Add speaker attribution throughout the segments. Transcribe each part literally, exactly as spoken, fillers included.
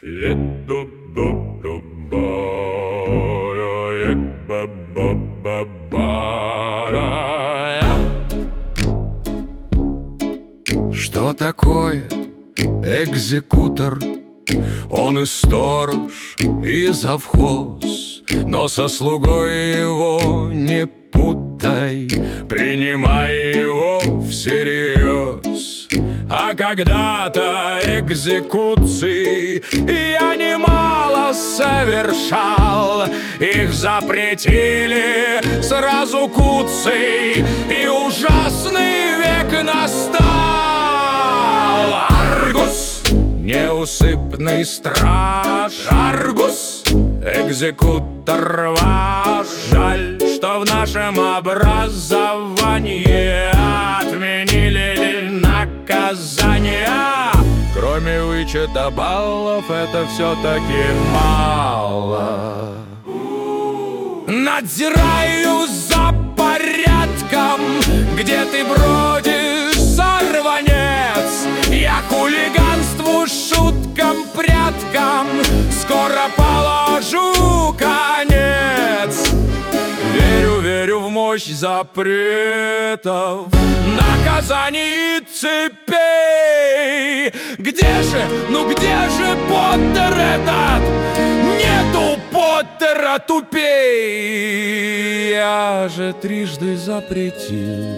Speaker 1: Что такое экзекутор? Он и сторож, и завхоз, но со слугой его не путай, принимай его всерьез. А когда-то экзекуций я немало совершал, их запретили сразу куцей, и ужасный век настал. Аргус, неусыпный страж, Аргус, экзекутор ваш. Жаль, что в нашем образовании отменили наказание. Кроме вычета баллов это все-таки мало. Надзираю за порядком, где ты бродишь, сорванец. Я хулиганству, шуткам, пряткам скоро положу конец. Верю, верю в мощь запретов, наказаний и цепей. Где же, ну где же Поттер этот? Нету Поттера, тупей. Я же трижды запретил,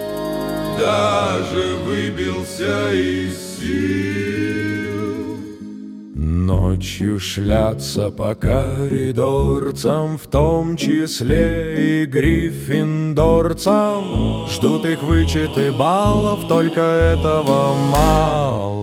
Speaker 1: даже выбился из сил. Ночью шляться по коридорцам, в том числе и гриффиндорцам. Ждут их вычеты баллов, только этого мало.